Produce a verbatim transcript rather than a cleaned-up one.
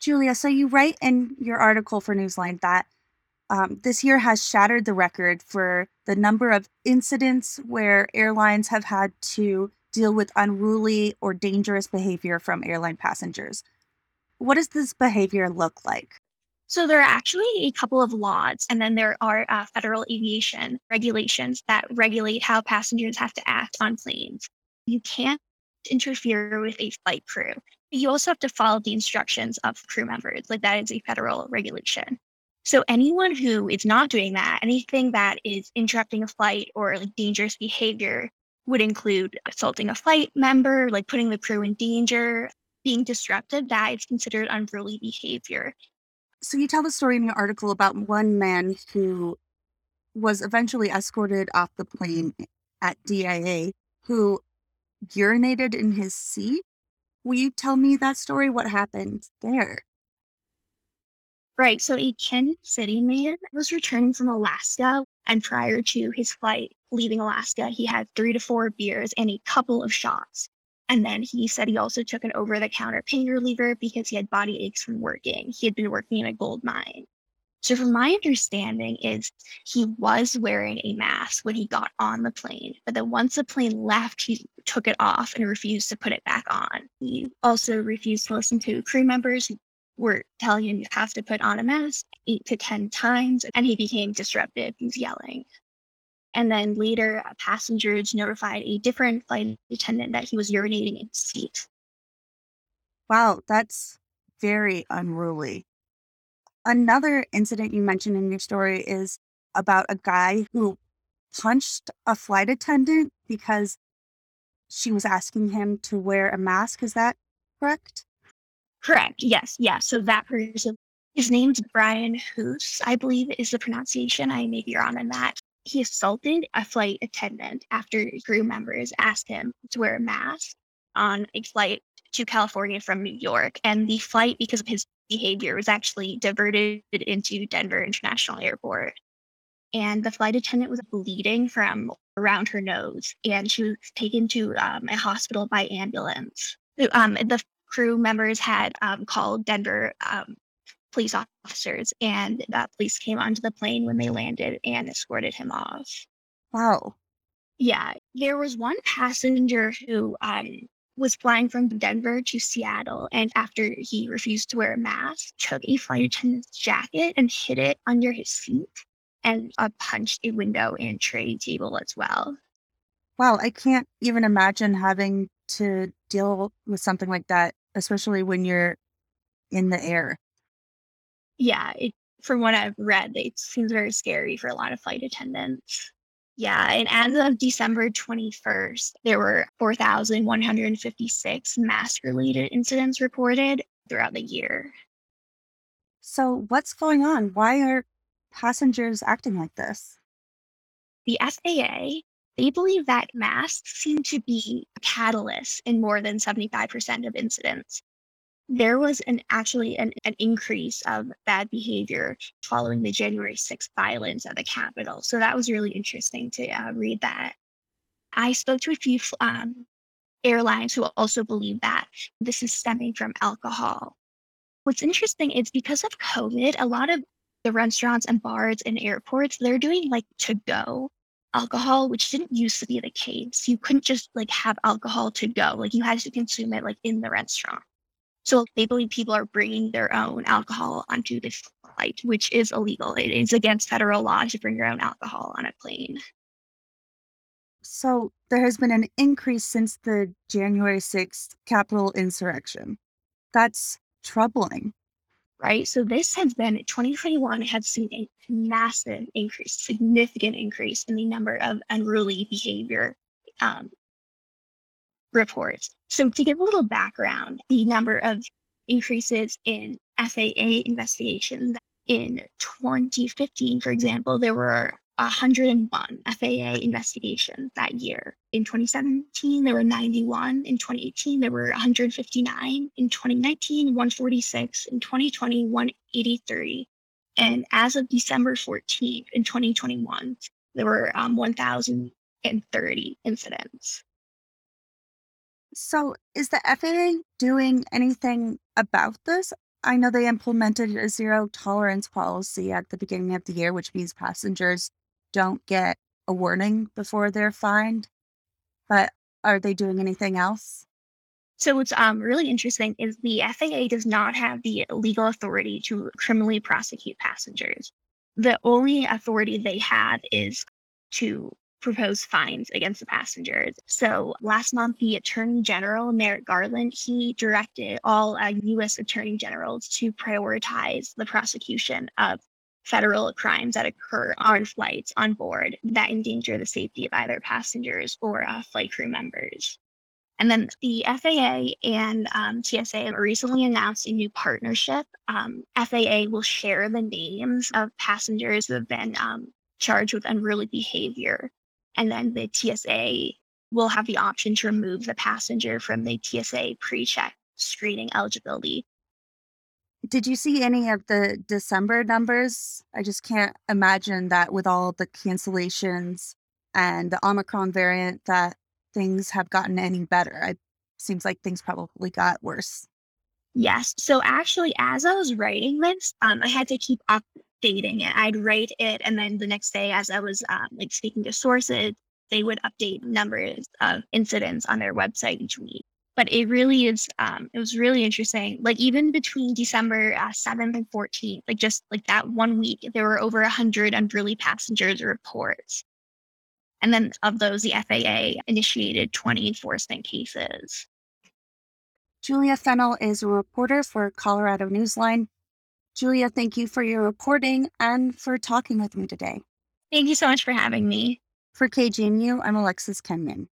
Julia, so you write in your article for Newsline that um, this year has shattered the record for the number of incidents where airlines have had to deal with unruly or dangerous behavior from airline passengers. What does this behavior look like? So there are actually a couple of laws, and then there are uh, federal aviation regulations that regulate how passengers have to act on planes. You can't interfere with a flight crew. You also have to follow the instructions of crew members, like that is a federal regulation. So anyone who is not doing that, anything that is interrupting a flight or like dangerous behavior would include assaulting a flight member, like putting the crew in danger, being disruptive, that is considered unruly behavior. So you tell the story in your article about one man who was eventually escorted off the plane at D I A who urinated in his seat. Will you tell me that story? What happened there? Right. So a Kansas City man was returning from Alaska, and prior to his flight leaving Alaska, he had three to four beers and a couple of shots. And then he said he also took an over-the-counter pain reliever because he had body aches from working. He had been working in a gold mine. So from my understanding is he was wearing a mask when he got on the plane, but then once the plane left, he took it off and refused to put it back on. He also refused to listen to crew members who were telling him you have to put on a mask eight to ten times, and he became disruptive. He was yelling. And then later, uh, passengers notified a different flight attendant that he was urinating in his seat. Wow, that's very unruly. Another incident you mentioned in your story is about a guy who punched a flight attendant because she was asking him to wear a mask. Is that correct? Correct. Yes. Yeah. So that person, his name's Brian Hoos, I believe is the pronunciation. I may be wrong on that. He assaulted a flight attendant after crew members asked him to wear a mask on a flight to California from New York. And the flight, because of his behavior, was actually diverted into Denver International Airport. And the flight attendant was bleeding from around her nose, and she was taken to um, a hospital by ambulance. Um, the crew members had um, called Denver um, police officers, and that police came onto the plane when they landed and escorted him off. Wow. Yeah, there was one passenger who um, was flying from Denver to Seattle, and after he refused to wear a mask, took a flight attendant's jacket and hid it under his seat and uh, punched a window and tray table as well. Wow, I can't even imagine having to deal with something like that, especially when you're in the air. Yeah, it, from what I've read, it seems very scary for a lot of flight attendants. Yeah, and as of December twenty-first, there were four thousand one hundred fifty-six mask-related incidents reported throughout the year. So, what's going on? Why are passengers acting like this? The F A A, they believe that masks seem to be a catalyst in more than seventy-five percent of incidents. There was an actually an, an increase of bad behavior following the January sixth violence at the Capitol. So that was really interesting to uh, read that. I spoke to a few um, airlines who also believe that this is stemming from alcohol. What's interesting is because of COVID, a lot of the restaurants and bars and airports, they're doing like to go alcohol, which didn't used to be the case. You couldn't just like have alcohol to go, like you had to consume it like in the restaurant. So they believe people are bringing their own alcohol onto this flight, which is illegal. It is against federal law to bring your own alcohol on a plane. So, there has been an increase since the January sixth Capitol insurrection. That's troubling. Right. So this has been twenty twenty-one had seen a massive increase, significant increase in the number of unruly behavior um, reports. So to give a little background, the number of increases in F A A investigations in twenty fifteen, for example, there were one hundred one F A A investigations that year. In twenty seventeen, there were ninety-one. In twenty eighteen, there were one hundred fifty-nine. In twenty nineteen, one hundred forty-six. In twenty twenty, one hundred eighty-three. And as of December fourteenth, in twenty twenty-one, there were um, one thousand thirty incidents. So, is the F A A doing anything about this? I know they implemented a zero tolerance policy at the beginning of the year, which means passengers don't get a warning before they're fined. But are they doing anything else? So what's um, really interesting is the F A A does not have the legal authority to criminally prosecute passengers. The only authority they have is to propose fines against the passengers. So last month, the Attorney General, Merrick Garland, he directed all uh, U S Attorney Generals to prioritize the prosecution of federal crimes that occur on flights on board that endanger the safety of either passengers or uh, flight crew members. And then the F A A and um, T S A recently announced a new partnership. Um, F A A will share the names of passengers who have been um, charged with unruly behavior. And then the T S A will have the option to remove the passenger from the T S A pre check screening eligibility. Did you see any of the December numbers? I just can't imagine that with all the cancellations and the Omicron variant that things have gotten any better. It seems like things probably got worse. Yes. So actually, as I was writing this, um, I had to keep updating it. I'd write it, and then the next day, as I was um, like speaking to sources, they would update numbers of incidents on their website each week. But it really is, um, it was really interesting. Like even between December uh, seventh and fourteenth, like just like that one week, there were over a hundred unruly passengers reports. And then of those, the F A A initiated twenty enforcement cases. Julia Fennell is a reporter for Colorado Newsline. Julia, thank you for your reporting and for talking with me today. Thank you so much for having me. For K G N U, I'm Alexis Kenman.